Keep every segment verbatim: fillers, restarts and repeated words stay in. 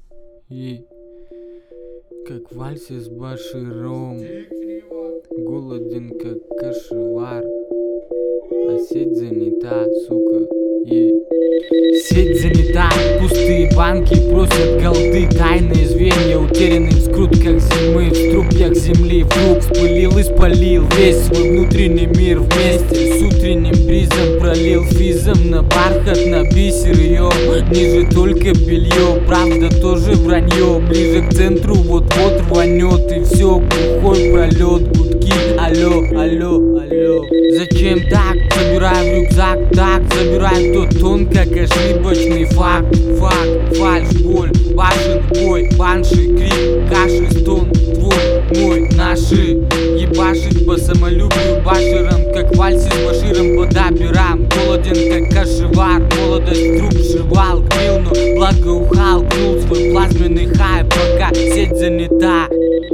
И как в вальсе с баширом, голоден как кашевар, а сеть занята, сука. И сеть занята, пустые банки просят голды, тайные звенья утеряны в скрутках зимы, в струпьях земли. Вдруг вспылил и спалил весь свой внутренний мир вместе с утренним бризом, пролил физом на бархат, на бисер ее. Ниже только белье, правда тоже вранье, ближе к центру вот-вот рванет, и все, глухой пролет, гудки, алло, алло, алло. Зачем так? Забирай в рюкзак, так, забирай тот тон, как ошибочный факт. Факт, фальшь, боль, башен, бой, банши, крик, каши, стон, твой, мой, наши. Ебашить по самолюбию башером, как в вальсе с баширом по даберам. Голоден, как кашевар, молодость труп жевал, грил, но благоухал, гнул свой плазменный хай, пока сеть занята.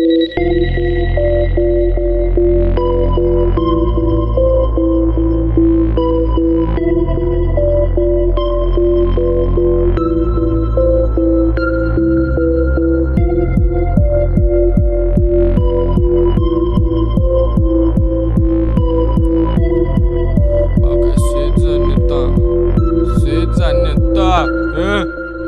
Э?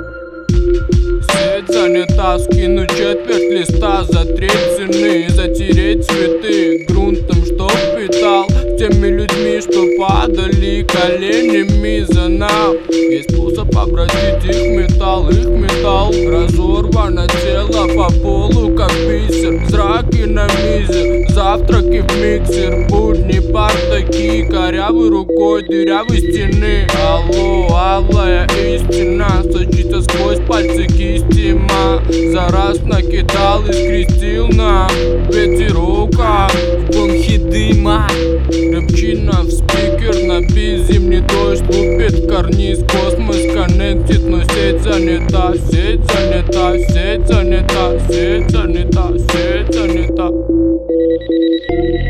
Сеть занята, скину четверть листа за треть цены, затереть цветы грунтом, что впитал, теми людьми, что падали коленями за нас. Есть способ обратить их металл, их металл. Разорвано тело по полу, как бисер, зраки на мизер, завтраки в миксер, будни партаки, корявой рукой дырявой стены. Алло, алая истина сочится сквозь пальцы кисти. Ма за раз накидал и скрестил на ветерока в бронхи дыма. Рыбчина в спикер на бис, зимний дождь лупит карниз, космос коннектит, но сеть занята, сеть занята, сеть занята, сеть занята, сеть занята.